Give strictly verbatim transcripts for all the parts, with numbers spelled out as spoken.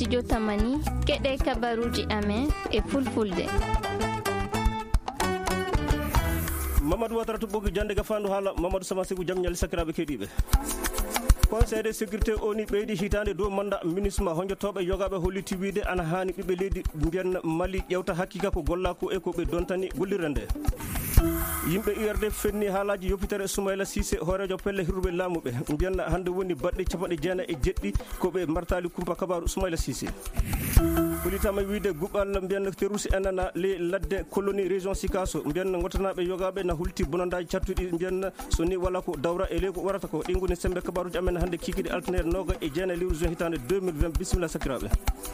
studio Tamani keɗe kabaruji amen e fulfulde. Mamadou Watara to ɓoggi jande gafandu haala Mamadou Sama Sigu jam ñali sakiraɓe keɗiɓe. Conseil de sécurité oni ɓeydi hitande dow manda ministre honjotoɓe yogaɓe holliti wiide ana hani ɓiɓɓe leydi mbiyen Mali ƴewta hakkika ko gollaku e ko ɓe dontani gollirde nde. Yimɓe U R D fenni haalaji yoppitere Soumaïla Cissé hoorejo pelle hirruɓe laamuɓe mbiyen hande woni baɗɗe capanɗe jeenayi e jeɗɗi ko ɓe martali kumpa kabaru Soumaïla Cissé. Kulitama wiide guɓal mbiyen terrusi enana le ladde colonie région Sikasso mbiyen gottanaɓe yogaɓe na hulti bonandaji cattuɗi mbiyen so ni wala ko dawra e ley ko warata ko ɗi goni sembe kabaruji amen hande kikiɗe altanere noga e jeenayi lewru juin hitande deux mille vingt bisimilla sakiraɓe.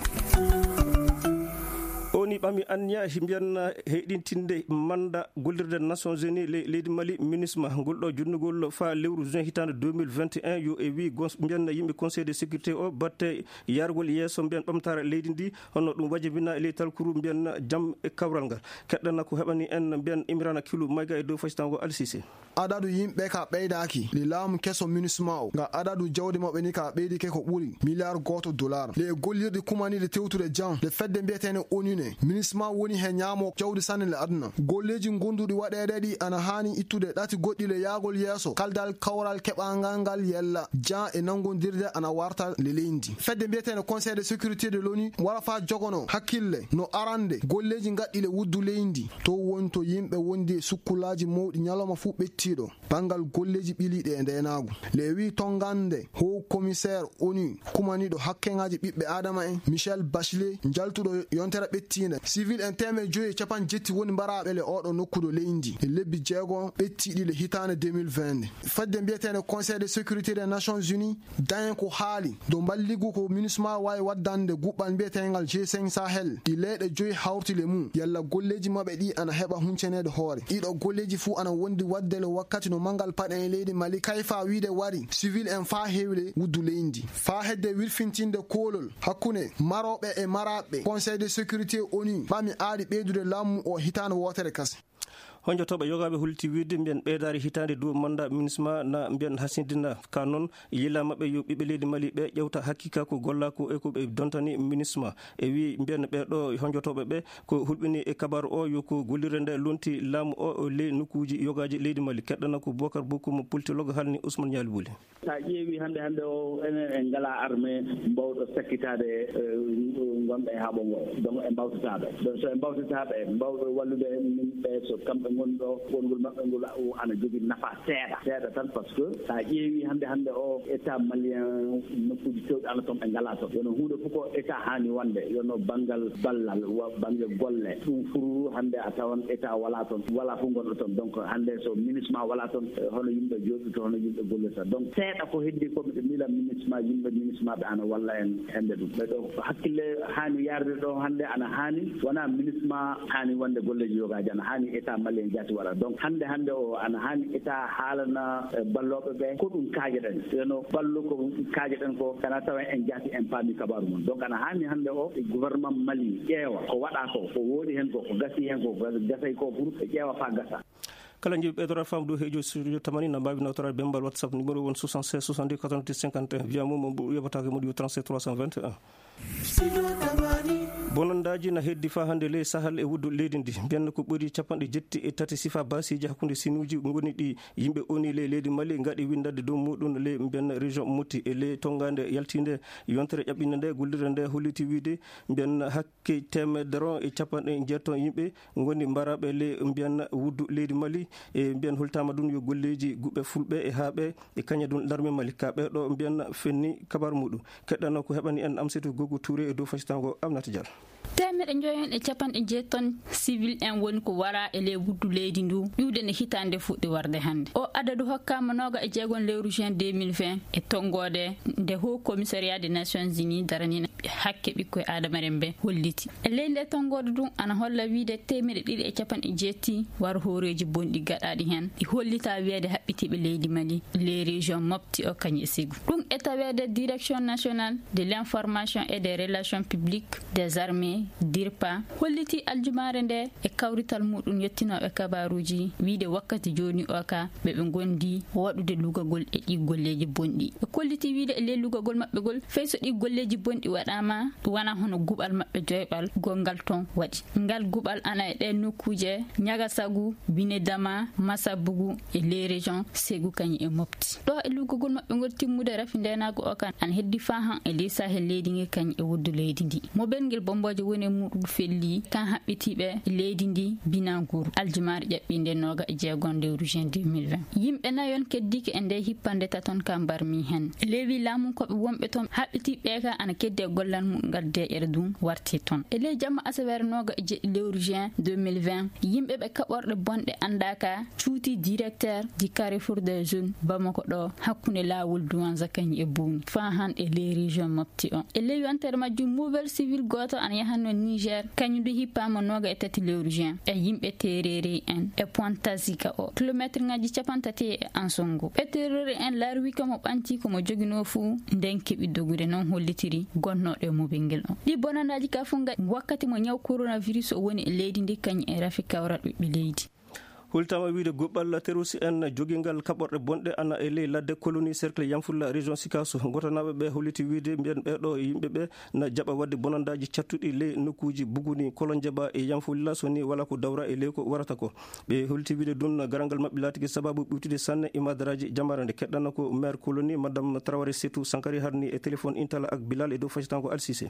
Oni ɓami anniya mbiyan heɗintinde manda gollirde Nations Unies leydi Mali ministre ngolɗo junnugol fa lewru juin hitande deux mille vingt et un yo e wi mbiyan yimɓe conseil de sécurité o batte yargol yesso mbiyan ɓamtare leydi ndi hono ɗum wajibina e ley talkuru mbiyan jaam e kawral ngal keɗɗana ko heɓani en mbiyan Imrana Kilo mayga e dow facitango Alsisé. Adadu yimɓe ka ɓeydaki le laamu kesso ministre o nga adadu jawdi maɓɓe ni ka ɓeydike ko ɓuuri milliard goto dollar le gollirɗe kumanide tewtude jam le fedde mbiyetene onune ministre ma woni he ñaamo jawdi sanne le aduna golleji gonduɗi waɗede ɗi ana hani ittude ɗati goɗɗi le yaagol yeeso kaldal kawral keɓangal ngal yella jan e nangodirde ana warta le leydi fedde mbiyetene conseil de sécurité de l'ONU wara fa jogono hakkille no arande golleji gaɗɗi le wuddu leydi to woni to yimɓe wondi e sukkulaji mawɗi ñalawma fu ɓettiɗo bangal golleji ɓiliɗe e ndenagu le wi tongande haut commissaire ONU kumaniɗo hakkeŋaji ɓiɓɓe adama en Michel Bachelet jaltuɗo yontere ɓettinde civil en teme joyi capan jetti woni mbaraɓe le oɗo nokkuɗo leydi e lebbi jeegon ɓettiɗi le hitande deux mille vingt fadde mbiyetene conseil de sécurité des nations unies dañen ko haali do balligu ko ministre ma wawi waddande guɓɓal mbiyetengal G cinq Sahel ɗi leyɗe joyi hawti le mum yalla golleji maɓɓe ɗi ana heɓa huncenede hoore ɗiɗo golleji fu ana wondi wadde le wakkati no mangal paɗen e leydi Mali kayfa wiide wari civil en fa hewle wuddu leydi fa hedde wirfintinde kolol hakkunde maroɓe e maraɓe conseil de sécurité ONU ɓami aadi ɓeydude laamu o hitande wotere kase. honjotoɓe yogaɓe hulti wiide mbiyen ɓeydari hitande dow manda ministre na mbiyen hasindina ka noon yilla mabɓe yo ɓiɓɓe leydi Mali ɓe ƴewta hakkika ko gollako e ko ɓe dontani ministre e wi mbiyen ɓeɗo honjotoɓe ɓe ko hulɓini e kabaru o yo ko gollirde nde lonti laamu o ley nokkuji yogaji leydi Mali keɗɗana ko Bocar Bokoum politologue halni Ousmane Niali Bouli. sa ƴeewi hande hande o enen en ngala armé mbawɗo sakkitade gonɓe e haaɓo ngo donc e mbawtataɓe donc so e mbawtataɓe mbawɗo wallude ɓe so kamɓe gonɗo gongol maɓɓe ngol ana jogui nafa seeɗa seeɗa tan par ce que sa ƴeewi hande hande o état malien nokkuji kewɗi ala toon ɓe ngala toon yono hunde fof ko état hani wonde yono banggal ballal banggue golle ɗum furu hande a tawan état wala toon wala fof gonɗo toon donc hande so ministre ma wala toon hono yimɓe joɗɗo to hono yimɓe gollirta donc seeɗa ko heddi koɓe ɓe mila ministre ma yimɓe ministre maɓe ana walla en hende ɗum ɓeɗo hakkille hani yarde ɗo hande ana hani wona ministre ma hani wonde golleji yogaji ana hani état malien jati waɗa donc hande hande o ana hani état haalana balloɓe ɓe ko ɗum kaajeɗen yono ballu ko kaajeɗen ko kana tawa en jati en paami kabaru mum donc ana hani hande o gouvernement Mali ƴeewa ko waɗa ko ko woɗi hen ko ko gasi hen ko ko gasay ko pour ɓe ƴeewa fa gasa kala jiɓe ɓeydora famdu heejo studio Tamani na mbawi nawtorade bembal WhatsApp numéro won soixante-seize soixante-dix quatre-vingt-dix cinquante et un via mum yoɓatake moɗo trente-sept trois cent vingt et un bonondaji na heddi fa hande ley sahal e wuddu leydi ndi mbiyanno ko ɓuri capanɗe jetti e tati sifa basiji hakkude sinuji goni ɗi yimɓe oni ley leydi Mali gaɗi windade dow muɗum ley mbiyanno région Mouti e ley tongade yaltinde yontere ƴaɓɓinde nde gollirde nde holliti wiide mbiyanno hakke temedere e capanɗe jeetton yimɓe goni mbaraɓe ley mbiyanno wuddu leydi Mali e mbiyan holtama ɗum yo golleji guɓɓe fulɓe e haaɓe e kaña ɗum l'armé Mali ka ɓeɗo mbiyanno fenni kabaru muɗum keɗɗano ko heɓani en Amsatou Gogo Touré e dow facitango Aminata Diallo. temeɗe joyon e capanɗe jeetton civil en woni ko wara e ley wuddu leydi ndu ƴiwde ne hitande fuɗɗi warde hande o adadu hokkama noga e jeegon lewru juin deux mille vingt e tonggode nde haut commissariat des nations unies daranina hakke ɓikkoye adamaren ɓe holliti e ley nde tonggode ɗum ana holla wiide temeɗe ɗiɗi e capanɗe jeetti war horeji bonɗi gaɗaɗi hen ɗi hollita wiyede haɓɓitiɓe leydi Mali les régions Mopti o kañi e Ségou ɗum e tawede direction nationale de l'information et des relations publiques des armées noy dirpa holliti aljumare nde e kawrital mudum yettinoɓe kabaruji wiide wakkati joni o ka ɓe ɓe gondi waɗude lugagol e ɗi golleji bonɗi ɓe kolliti wiide e ley lugagol maɓɓe gol fey so ɗi golleji bonɗi waɗama wana hono guɓal maɓɓe joyɓal gongal ton waɗi ngal guɓal ana e ɗen nokkuje Ñagasagu Binedama Massabougou e les régions Ségou kañi e Mopti ɗo e lugagol maɓɓe gol timmude rafi ndenago o kan an heddi fa han e ley sahel leydi ngi kañi e woddu leydi ndi mo ɓengel bomboje woni muɗum felli kan haɓɓitiɓe leydi ndi Binangour aljumari ƴaɓɓinde noga e jeegon lewru juin deux mille vingt yimɓe nayon keddike e nde hippande taton ka mbarmi hen lewi laamu koɓe wonɓe toon haɓɓitiɓe ka ana kedde gollal mum gadde ere dum warti toon e ley jamma asawere noga e jeeɗi lewru juin deux mille vingt yimɓe ɓe kaɓorɗe bonɗe andaka cuuti directeur du carrefour des jeunes Bamako ɗo hakkunde lawol Douanza kañi e Bouni fa han e ley région Mopti on e ley yontere majjum mouvelle civil goto ana yahanno Niger kañum du hippama noga e tati lewru juin e yimɓe tereri en e Pointazika o kilométre ngaji capantati e Ansongo e tereri en larwi kamo ɓanti komo jogino fu nden keɓi dogude non hollitiri gonnoɗo e mobingel on ɗi bonandaji ka fu ngadi wakkati mo ñaw coronavirus o woni e leydi ndi kañum e rafi kawral ɓiɓɓe leydi hultama wiide goɓɓal terusi en joguingal kaɓorɗe bonɗe ana e ley ladde colonie cercle Yamfulla région Sikasso gotanaɓe ɓe holliti wiide mbiyen ɓeɗo yimɓeɓe na jaɓa wadde bonandaji cattuɗi ley nokkuji buguni kolon jeeɓa e Yamfulla so ni wala ko dawra e ley ko warata ko ɓe holliti wiide ɗum garangal mabɓe laatigi sababu ɓiwtude sanne imadaraji jamara nde keɗɗanno ko maire colonie madame Traoré Setou Sankari harni e téléphone intala ak Bilal e dow facitanko Alsissé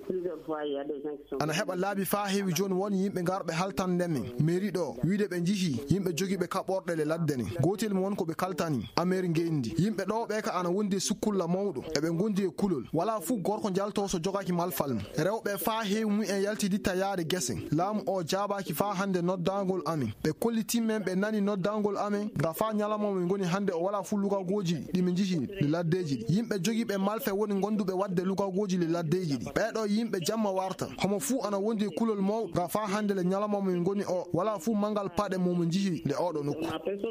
ana heɓa laabi fa heewi joni woni yimɓe garɓe haltande men mairie ɗo wiide ɓe jihi yimɓe jogiiɓe kaɓorɗe le ladde ne gotel mo won ko ɓe kaltani amere ngendi yimɓe ɗo ɓe ka ana wondi e sukkulla mawɗo eɓe gondi e kulol wala fuu gorko jalto so jogaki malfal mum rewɓe fa heewi mum en yaltiditta yaade guese laamu o jaabaki fa hande noddangol amen ɓe kollitimmen ɓe nani noddangol amen nga fa ñalamo min goni hande o wala fuu lugagoji ɗimin jihi le laddeji ɗi yimɓe jogiiɓe malfe woni gonduɓe wadde lugagoji le laddeji ɗi ɓeɗo yimɓe jamma warta homo fuu ana wondi e kulol mawɗo nga fa hande le ñalamo min goni o wala fuu mangal paɗe momin jihi le oɗo nokku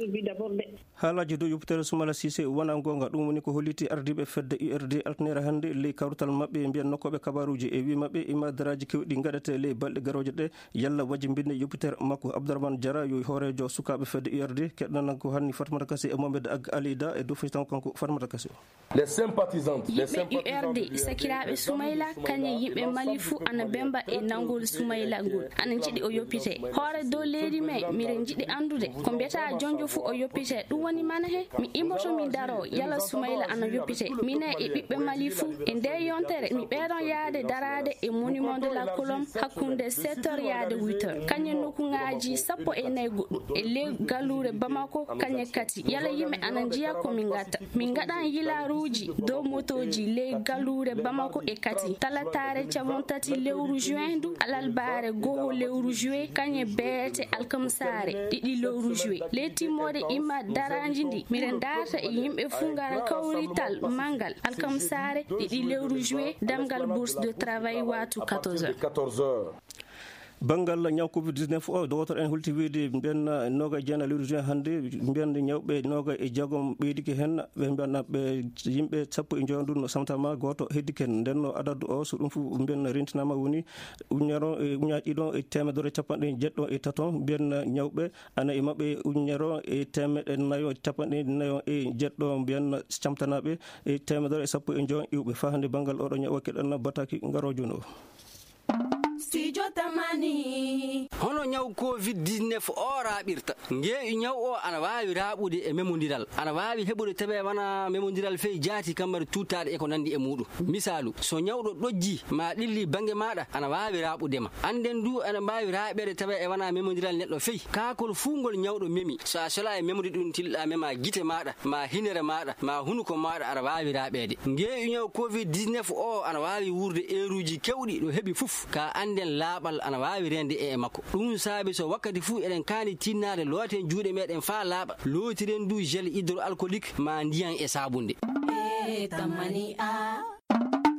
haalaji dow yoppitere Soumala Cissé wona gonga ɗum woni ko holliti ardiɓe fedde U R D altanere hannde ley kawrutal mabɓe mbiyan nokkoɓe kabaruji e wi mabɓe imadaraji kewɗi gaɗete ley balɗe garoje ɗe yalla wajji mbinde yoppitere makko Abdourahmane Diarra yo horejo sukaɓe fedde U R D keɗɗanan ko hanni Fatmata Kassé e Mohamed Ag Alida e dow facitan kanko Fatmata Kassé les sympathisants yimɓe U R D sakiraɓe Soumaïla kañe yimɓe Mali fuu ana bemba e nangol Soumaïla ngol ana jiɗi o yoppite hoore dow leydi me miɗen jiɗi andude ko mbiyata jonjo fuu o yoppite ɗum woni mana he mi immoto mi daro yalla Soumaïla ana yoppite mine e ɓiɓɓe Mali fuu e nde yontere mi ɓeeɗon yaade darade e monument de la Colombe hakkunde sept heures yaade huit heures kañe nokkuŋaji sappo e nayyi goɗɗum e ley gallure Bamako kañe kati yalla yimɓe ana jiya komin gatta min gaɗan yilaruji dow motoji ley gallure Bamako e kati talatare cabon tati lewru juin du alalbare goho lewru juin kañe beete alkamsare ɗiɗi lewru juin ley timmode imma daraji ndi miɗen darta e yimɓe fuu ngara kawrital mangal alkamsare ɗiɗi lewru juin damgal bourse de travail watu quatorze heures bangal ñaw covid dix-neuf o docteur en hulti wiide mbiyen noga e jeenayi lewru juin hannde mbiyen ñawɓe noga e jeegom ɓeydiki hen ɓe mbiyanna ɓe yimɓe sappo e joyi ndun no samtama goto heddiki hen nden no adadu o so ɗum fof mbiyen rentinama woni uñero e uñaji ɗiɗon e temedere capanɗe jeɗɗo e taton mbiyen ñawɓe ana e mabɓe uñero e temeɗe nayo capanɗe nayo e jeɗɗo mbiyen camtanaɓe e temedere e sappo e joyi iwɓe fa hannde bangal oɗo ñaw keɗanna bataki ngaro joni o studio tamani hono ñaw covid dix-neuf o raɓirta ngeeƴu ñaw o ana wawi raɓude e memodiral ana wawi heɓude tawe wana memodiral fey jaati kammari tuttaɗe e ko nandi e muɗum misalu so ñawɗo ɗojji ma ɗilli banggue maɗa ana wawi raɓudema anden du ana mbawi raɓede tawe e wana memodiral neɗɗo fey kakol fungol ñawɗo memi so a sola e memodi ɗum tilɗa mema guite maɗa ma hinere maɗa ma hunuko maɗa ana wawi raɓede ngeeƴu ñaw covid dix-neuf o ana wawi wurde heure uji kewɗi ɗo heeɓi foof ka anden laaɓal ana wawi rende e makko ɗum saabi so wakkati fuu eɗen kaani tinnade looten juuɗe meɗen fa laaɓa lootiren du gel hydroalcoolique ma ndiyan e sabunde e tamani a studio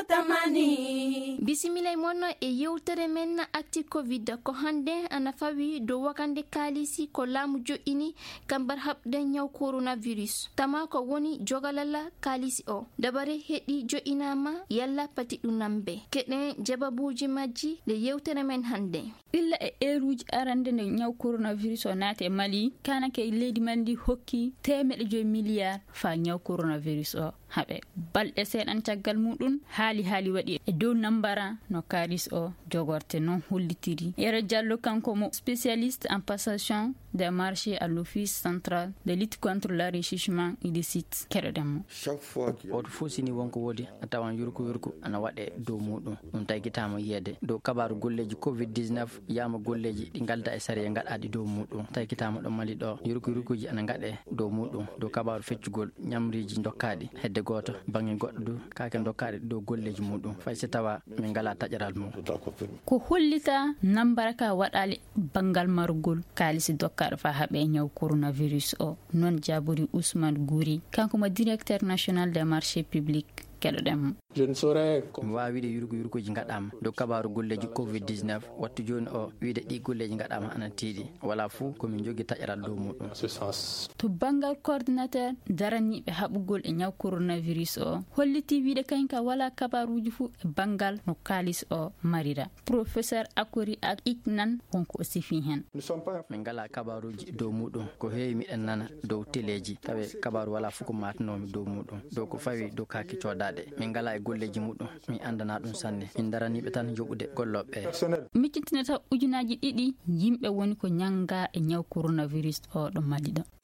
Tamani. Bisimilay mono e yewtere men acti covid ko hande ana fawi do wakande kalisi ko lamu jo'ini kambar habde nyaw coronavirus tama ko woni jogalala kalisi o dabare hedi jo'inama yalla pati dunambe kede jababuji majji le yewtere men hande illa e eruji arande ne nyaw coronavirus o nate Mali kana ke leydi mandi hokki temedde joy milliard fa nyaw coronavirus o habe balde sedan tagal mudun hali hali wadi e dow nambara no karis o jogorte non hollitiri Yero Diallo kanko mo spécialiste en passation des marchés à l'office central de lutte contre l'enrichissement illicite keredem chaque fois o fosini wonko wodi atawan yurku yurku ana wade dow mudun dum taygitama yede dow kabaru golleji covid dix-neuf yama golleji di galda e sare ngadadi dow mudun taygitama do Mali do yurku yurkuji ana ngade dow mudun dow kabaru feccugol nyamriji dokkadi hedde goto bangi goddo kake dokkade dow golleji mudun fay se tawa min ngala tajaral mum ko hollita nambaraka wadali bangal margol kalisi dokkar fa habe nyaw coronavirus o non jaburi Ousmane Gouri kanko mo directeur national des marchés publics kedodem je ne saurais wa wiide yurgo yurgoji ngadama do kabaru golleji covid dix-neuf wattu joni o wiide di golleji ngadama ana tiidi wala fu ko min jogi tajaral do mudum to bangal coordinateur darani be habugol e nyaw coronavirus o holliti wiide kanka wala kabaruji fu e bangal no kalis o marira professeur Akori ak iknan honko sifi hen min ngala kabaruji do mudum ko heewi mi en nana do teleji tawe kabaru wala fu ko matnomi do mudum do ko fawi do kaki coda min ngala e golleji mudum mi andana dum sanne min darani be tan jobude gollobbe miccintinata ujunaji didi yimbe woni ko nyanga e nyaw coronavirus o do Mali do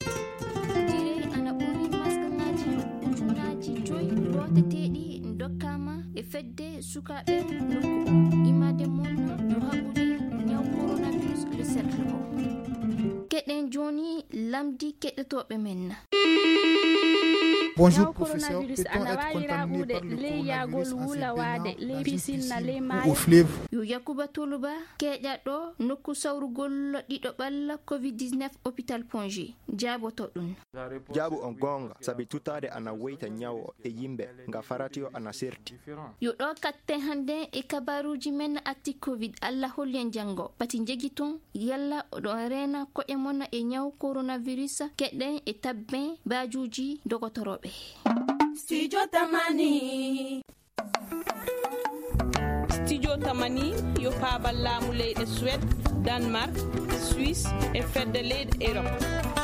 dire ana buri maskanaji ujunaji joy rote tedi dokkama e fedde sukabe nokku imade mon no habude nyaw coronavirus le cercle keden joni lamdi kedetobe men. Bonjour professeur, peut-on être contaminé par le coronavirus en s'éteignant au fleuve? Yo Yakuba Toluba keja do nokku sawrugol dido balla covid dix-neuf hôpital Pongi jabo to dun jabo on gonga sabi tutade ana weyta nyawo e yimbe nga faratio ana serti yo do katte hande e kabaruji men acti covid alla hollen jango pati jegiton yalla do rena ko e mona e nyaw coronavirus kedden e tabben bajuji dogotorobe Studio Tamani. Studio Tamani yo pabal lamu leyde Suède, Danemark, Suisse e fedde leyde Europe.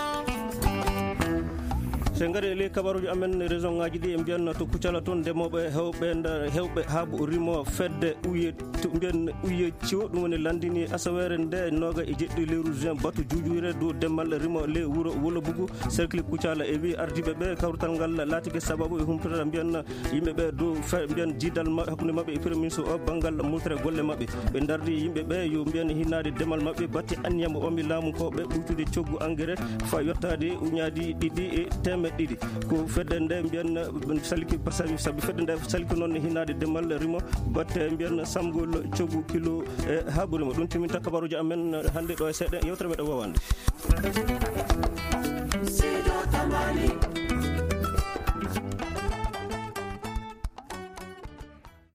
sengare le kabaruji amen raison ngaji di mbian to kucala ton demobe hewbe hewbe habu rimo fedde uye to mbian uye ciwo dum woni landini asawere nde noga e jeddi le rougen batu jujure do demal rimo le wuro wolo bugu cercle kucala e wi ardibe be kawrutal ngal latike sababu e humtata mbian yimbe be do mbian jidal hakkunde mabbe e premier ministre o bangal multere golle mabbe be dardi yimbe be yo mbian hinade demal mabbe batti anyamo o mi lamu ko be butude coggu engrais fa yottade uñaadi didi e tem didi ko fedde nde mbiyan saliki pasabi sabi fedde nde saliki non hinade demal rimo batte mbiyan samgol cogu kilo e haburimo dum timin takabaruji amen hande do e sedde yewtere me do wawande.